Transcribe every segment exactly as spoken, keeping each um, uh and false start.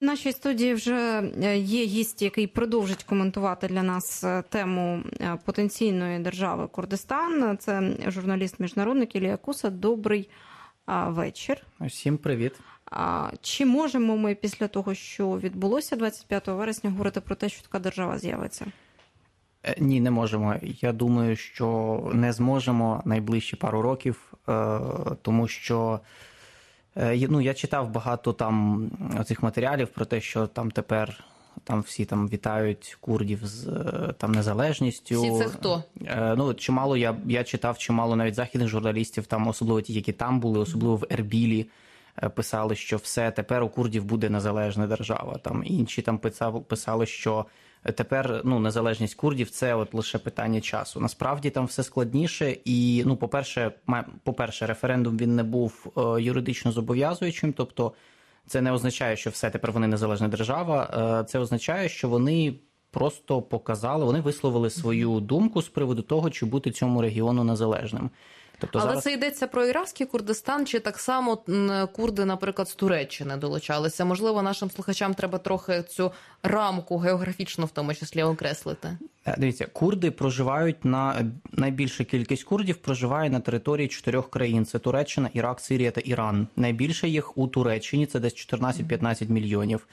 В нашій студії вже є гість, який продовжить коментувати для нас тему потенційної держави Курдистан. Це журналіст-міжнародник Ілія Куса. Добрий вечір. Всім привіт. Чи можемо ми після того, що відбулося двадцять п'ятого вересня, говорити про те, що така держава з'явиться? Ні, не можемо. Я думаю, що не зможемо найближчі пару років, тому що ну, я читав багато там цих матеріалів про те, що там тепер там всі там вітають курдів з там незалежністю. Всі це хто? Ну, чимало я, я читав чимало навіть західних журналістів, там особливо ті, які там були, особливо в Ербілі, писали, що все, тепер у курдів буде незалежна держава. Там інші там писали, писали, що тепер ну, незалежність курдів – це от лише питання часу. Насправді там все складніше і, ну, по-перше, по-перше, референдум він не був юридично зобов'язуючим, тобто це не означає, що все, тепер вони незалежна держава, це означає, що вони просто показали, вони висловили свою думку з приводу того, чи бути цьому регіону незалежним. Тобто Але зараз... це йдеться про іракський Курдистан, чи так само курди, наприклад, з Туреччини долучалися? Можливо, нашим слухачам треба трохи цю рамку географічно в тому числі окреслити. Дивіться, курди проживають на... Найбільша кількість курдів проживає на території чотирьох країн. Це Туреччина, Ірак, Сирія та Іран. Найбільше їх у Туреччині, це десь чотирнадцять-п'ятнадцять мільйонів.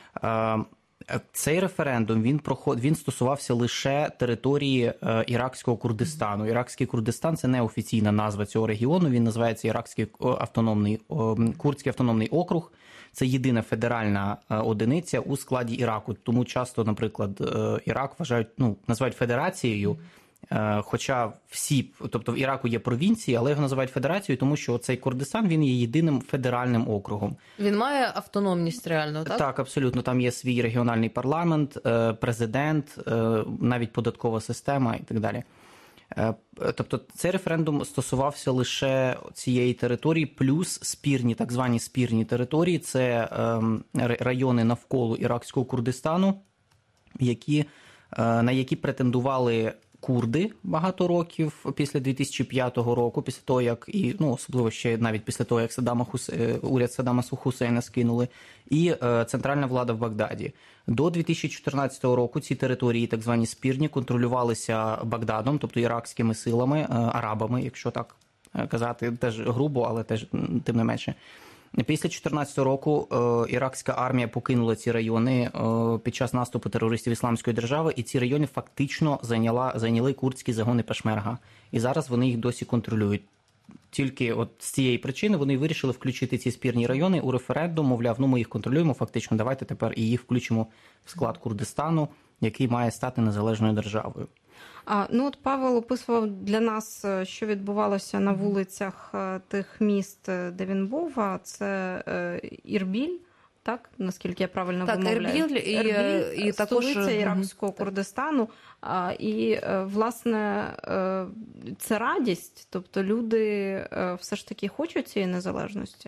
Цей референдум, він, проход... він стосувався лише території е, Іракського Курдистану. Іракський Курдистан – це неофіційна назва цього регіону, він називається Іракський автономний, о, Курдський автономний округ. Це єдина федеральна е, одиниця у складі Іраку. Тому часто, наприклад, е, Ірак вважають, ну, називають федерацією, е, хоча всі, тобто в Іраку є провінції, але його називають федерацією, тому що цей Курдистан, він є єдиним федеральним округом. Він має автономність реально, так? Так, абсолютно. Там є свій регіональний парламент, президент, навіть податкова система і так далі. Тобто цей референдум стосувався лише цієї території, плюс спірні, так звані спірні території. Це райони навколо Іракського Курдистану, які, на які претендували курди багато років після дві тисячі п'ятого року, після того, як, і, ну, особливо ще навіть після того, як Саддама Хус... уряд Саддама Хусейна скинули, і е, центральна влада в Багдаді. До дві тисячі чотирнадцятого року ці території, так звані спірні, контролювалися Багдадом, тобто іракськими силами, е, арабами, якщо так казати, теж грубо, але теж тим не менше. Після дві тисячі чотирнадцятого року е, іракська армія покинула ці райони е, під час наступу терористів Ісламської держави, і ці райони фактично зайняла, зайняли курдські загони Пешмерга. І зараз вони їх досі контролюють. Тільки от з цієї причини вони вирішили включити ці спірні райони у референдум, мовляв, ну ми їх контролюємо, фактично давайте тепер і їх включимо в склад Курдистану, який має стати незалежною державою. А, ну от Павел описував для нас, що відбувалося на вулицях тих міст, де він був. Це Ірбіль, так? Наскільки я правильно так, вимовляю? Ербіль і, Ербіль, і також столиця Іракського Курдистану. А, і, власне, це радість, тобто люди все ж таки хочуть цієї незалежності?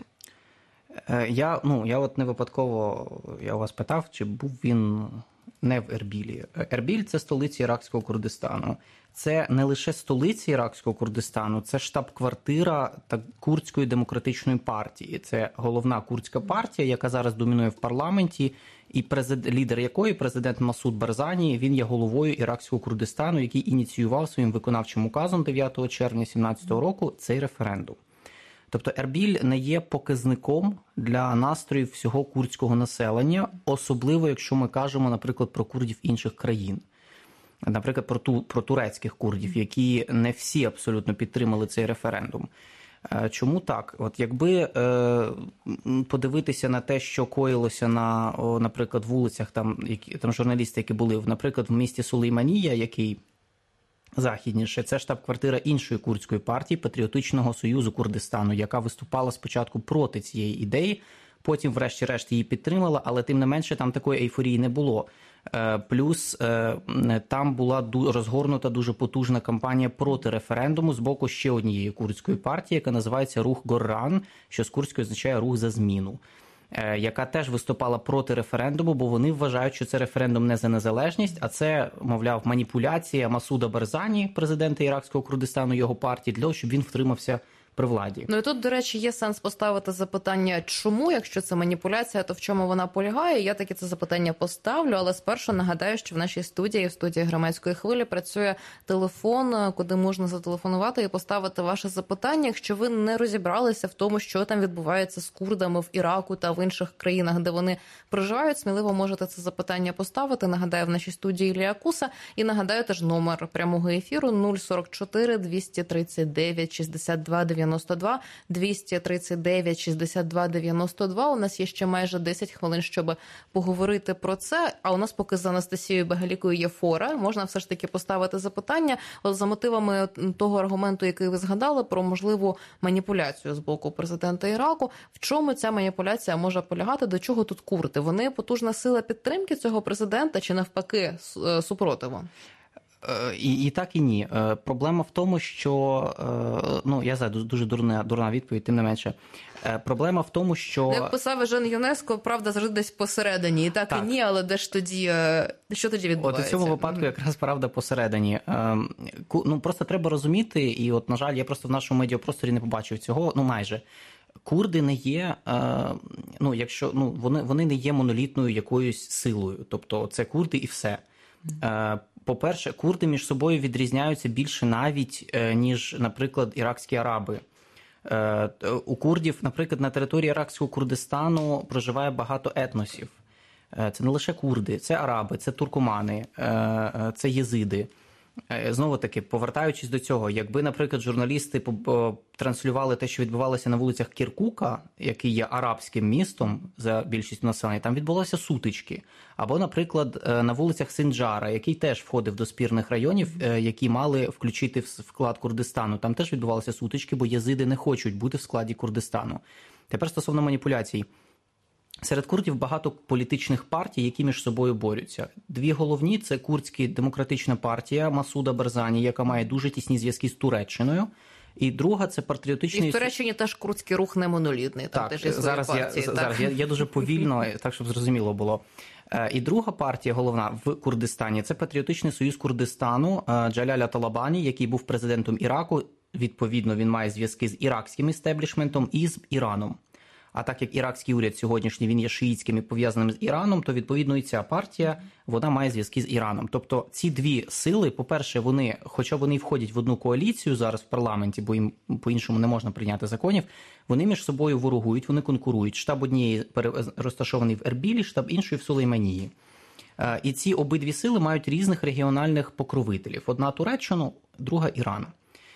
Я, ну, я от не випадково, я у вас питав, чи був він не в Ербілі. Ербіль – це столиця Іракського Курдистану. Це не лише столиця Іракського Курдистану, це штаб-квартира Курдської демократичної партії. Це головна курдська партія, яка зараз домінує в парламенті, і президент, лідер якої, президент Масуд Барзані, він є головою Іракського Курдистану, який ініціював своїм виконавчим указом дев'ятого червня дві тисячі сімнадцятого року цей референдум. Тобто Ербіль не є показником для настроїв всього курдського населення, особливо якщо ми кажемо, наприклад, про курдів інших країн. Наприклад, про, ту, про турецьких курдів, які не всі абсолютно підтримали цей референдум. Чому так? От якби е, подивитися на те, що коїлося на, о, наприклад, вулицях, там, які, там журналісти, які були, наприклад, в місті Сулейманія, який західніше, це штаб-квартира іншої курдської партії Патріотичного союзу Курдистану, яка виступала спочатку проти цієї ідеї, потім врешті-решт її підтримала, але тим не менше там такої ейфорії не було. Плюс там була розгорнута дуже потужна кампанія проти референдуму з боку ще однієї курдської партії, яка називається Рух Горран, що з курдської означає «рух за зміну», яка теж виступала проти референдуму, бо вони вважають, що це референдум не за незалежність, а це, мовляв, маніпуляція Масуда Барзані, президента Іракського Курдистану, його партії, для того, щоб він втримався при владі. Ну і тут, до речі, є сенс поставити запитання, чому, якщо це маніпуляція, то в чому вона полягає? Я таки це запитання поставлю, але спершу нагадаю, що в нашій студії, в студії Громадської хвилі, працює телефон, куди можна зателефонувати і поставити ваше запитання, якщо ви не розібралися в тому, що там відбувається з курдами в Іраку та в інших країнах, де вони проживають, сміливо можете це запитання поставити. Нагадаю, в нашій студії Ілля Куса. І нагадаю теж номер прямого ефіру нуль сорок чотири двісті тридцять дев'ять шістдесят два дев'яносто два, двісті тридцять дев'ять шістдесят два дев'яносто два. У нас є ще майже десять хвилин, щоб поговорити про це. А у нас поки з Анастасією Багалікою є фора. Можна все ж таки поставити запитання от за мотивами того аргументу, який ви згадали, про можливу маніпуляцію з боку президента Іраку. В чому ця маніпуляція може полягати? До чого тут курди? Вони потужна сила підтримки цього президента чи навпаки супротиву? І, і так, і ні. Проблема в тому, що, ну, я знаю, дуже дурна, дурна відповідь, тим не менше. Проблема в тому, що... Як писав Ежен Юнеско, правда завжди десь посередині. І так, так, і ні, але де ж тоді, що тоді відбувається? От у цьому випадку mm-hmm. якраз правда посередині. Ну, просто треба розуміти, і от, на жаль, я просто в нашому медіапросторі не побачив цього, ну, майже. Курди не є, ну, якщо, ну, вони, вони не є монолітною якоюсь силою. Тобто це курди і все. Mm-hmm. По-перше, курди між собою відрізняються більше навіть, ніж, наприклад, іракські араби. У курдів, наприклад, на території іракського Курдистану проживає багато етносів. Це не лише курди, це араби, це туркомани, це єзиди. Знову-таки, повертаючись до цього, якби, наприклад, журналісти транслювали те, що відбувалося на вулицях Кіркука, який є арабським містом за більшістю населення, там відбулися сутички. Або, наприклад, на вулицях Синджара, який теж входив до спірних районів, які мали включити в склад Курдистану. Там теж відбувалися сутички, бо єзиди не хочуть бути в складі Курдистану. Тепер стосовно маніпуляцій. Серед курдів багато політичних партій, які між собою борються. Дві головні – це Курдська демократична партія Масуда Барзані, яка має дуже тісні зв'язки з Туреччиною. І друга – це патріотичний... І в Туреччині теж курдський рух не монолітний. Там так, теж є свої зараз партії. Я, так. зараз я, я дуже повільно, так, щоб зрозуміло було. І друга партія, головна, в Курдистані – це Патріотичний союз Курдистану Джаляля Талабані, який був президентом Іраку. Відповідно, він має зв'язки з іракським істеблішментом і з Іраном. А так як іракський уряд сьогоднішній, він є шиїтським і пов'язаним з Іраном, то, відповідно, і ця партія, вона має зв'язки з Іраном. Тобто ці дві сили, по-перше, вони, хоча вони входять в одну коаліцію зараз в парламенті, бо їм по-іншому не можна прийняти законів, вони між собою ворогують, вони конкурують. Штаб однієї розташований в Ербілі, штаб іншої в Сулейманії. І ці обидві сили мають різних регіональних покровителів. Одна Туреччину, друга Іран.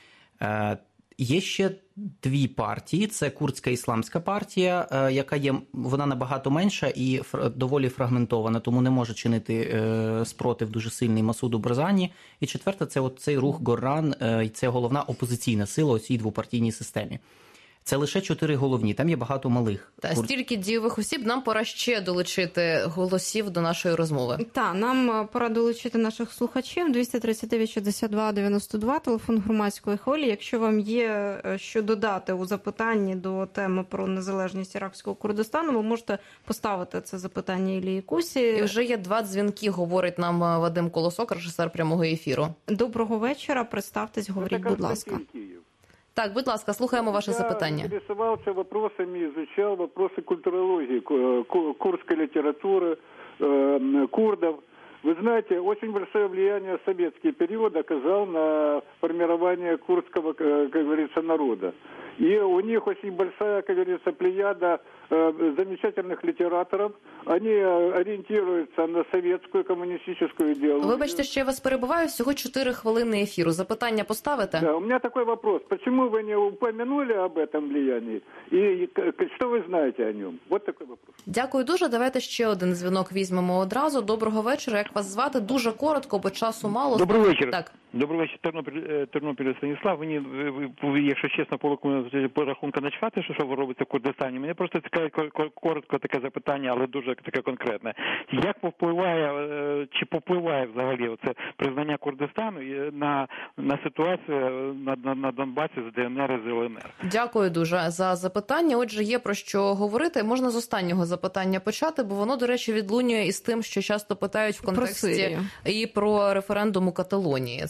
Є ще дві партії. Це Курдська ісламська партія, яка є, вона набагато менша і доволі фрагментована, тому не може чинити спротив дуже сильний Масуду Барзані. І четверта – це от цей рух Горран, і це головна опозиційна сила у цій двопартійній системі. Це лише чотири головні, там є багато малих. Та стільки дієвих осіб, нам пора ще долучити голосів до нашої розмови. Так, нам пора долучити наших слухачів. двісті тридцять дев'ять шістдесят два дев'яносто два, телефон Громадської хвилі. Якщо вам є що додати у запитанні до теми про незалежність іракського Курдистану, ви можете поставити це запитання Іллі Кусі. І вже є два дзвінки, говорить нам Вадим Колосок, режисер прямого ефіру. Доброго вечора, представтесь, говоріть, будь ласка. Так, будь ласка, слухаємо ваше Я запитання. Я интересовался вопросами, изучал вопросы культурологии, курдской литературы, курдов. Вы знаете, очень большое влияние советский период оказал на формирование курдского, как говорится, народа. И у них очень большая, как говорится, плеяда замечательных литераторов. Они ориентируются на советскую коммунистическую идеологию. Вибачте, що я вас перебиваю, всього чотири хвилини ефіру. Запитання поставите? Да, у меня такой вопрос. Почему вы не упомянули об этом влиянии? И что вы знаете о нем? Вот такой вопрос. Дякую дуже. Давайте ще один дзвінок візьмемо одразу. Доброго вечора. Як вас звати? Дуже коротко, бо часу мало. Доброго вечора. Так. Доброго вечора, Тернопіль, Тернопіль Станіслав. Мені, ви, ви, якщо чесно, по, по рахунку начхати, що, що ви робите в Курдистані. Мене просто цікавить коротко таке запитання, але дуже таке конкретне. Як повпливає, чи повпливає взагалі це признання Курдистану на, на ситуацію на, на, на Донбасі з ДНР і з ЛНР? Дякую дуже за запитання. Отже, є про що говорити. Можна з останнього запитання почати, бо воно, до речі, відлунює із тим, що часто питають в контексті про і про референдум у Каталонії. Це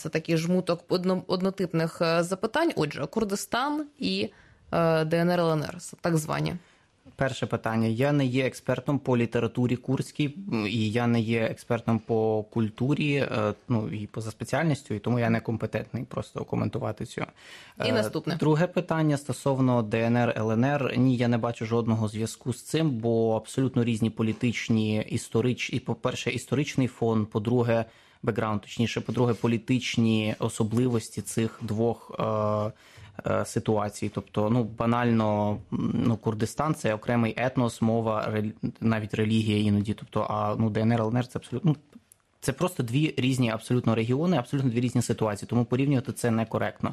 це такий жмуток одно, однотипних запитань. Отже, Курдистан і е, ДНР, ЛНР, так звані. Перше питання. Я не є експертом по літературі курській, і я не є експертом по культурі, ну і поза спеціальністю, і тому я не компетентний просто коментувати цю. І наступне. Друге питання стосовно ДНР, ЛНР. Ні, я не бачу жодного зв'язку з цим, бо абсолютно різні політичні, історичні, по-перше, історичний фон, по-друге, бекграунд, точніше, по-друге, політичні особливості цих двох е- ситуації. Тобто, ну, банально, ну, Курдистан – це окремий етнос, мова, релі... навіть релігія іноді. Тобто, а ну, ДНР, ЛНР – це абсолютно, ну, це просто дві різні абсолютно регіони, абсолютно дві різні ситуації. Тому порівнювати це некоректно.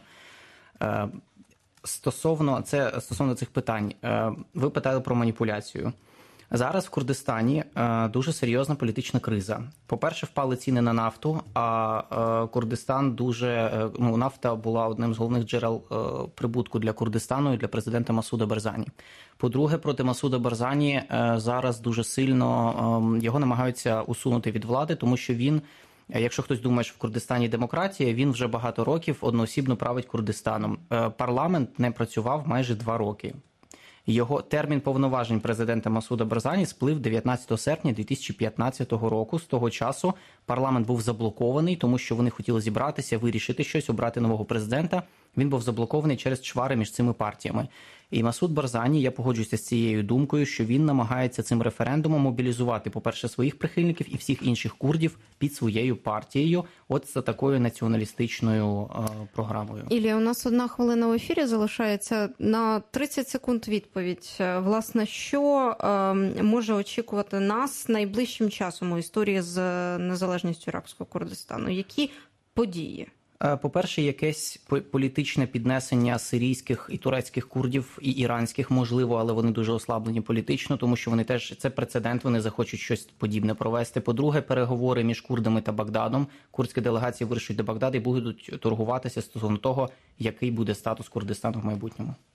Стосовно, це, стосовно цих питань, ви питали про маніпуляцію. Зараз в Курдистані е, дуже серйозна політична криза. По-перше, впали ціни на нафту, а е, Курдистан дуже, е, ну, нафта була одним з головних джерел е, прибутку для Курдистану і для президента Масуда Барзані. По-друге, проти Масуда Барзані е, зараз дуже сильно е, його намагаються усунути від влади, тому що він, якщо хтось думає, що в Курдистані демократія, він вже багато років одноосібно править Курдистаном. Е, парламент не працював майже два роки. Його термін повноважень президента Масуда Барзані сплив дев'ятнадцятого серпня дві тисячі п'ятнадцятого року. З того часу парламент був заблокований, тому що вони хотіли зібратися, вирішити щось, обрати нового президента. Він був заблокований через чвари між цими партіями. І Масуд Барзані, я погоджуюся з цією думкою, що він намагається цим референдумом мобілізувати, по-перше, своїх прихильників і всіх інших курдів під своєю партією, от за такою націоналістичною е, програмою. Ілля, у нас одна хвилина в ефірі залишається. На тридцять секунд відповідь. Власне, що е, може очікувати нас найближчим часом у історії з незалежністю Іракського Курдистану? Які події? По-перше, якесь політичне піднесення сирійських і турецьких курдів, і іранських, можливо, але вони дуже ослаблені політично, тому що вони теж, це прецедент, вони захочуть щось подібне провести. По-друге, переговори між курдами та Багдадом. Курдські делегації вирішують до Багдада і будуть торгуватися стосовно того, який буде статус Курдистану в майбутньому.